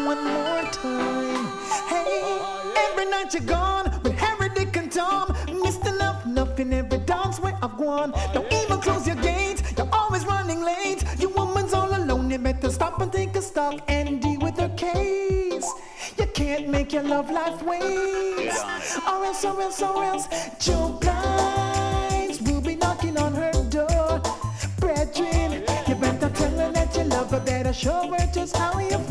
one more time. Hey, every night you're gone with Harry, Dick, and Tom. Missed enough, nothing every dance where I've gone. Don't even close your gates, you're always running late. You woman's all alone, you better stop and take a stock and deal with her case. You can't make your love life waste. Or else, Joe Blind will be knocking on her door. Brethren, you better tell her that you love her, better show her just how you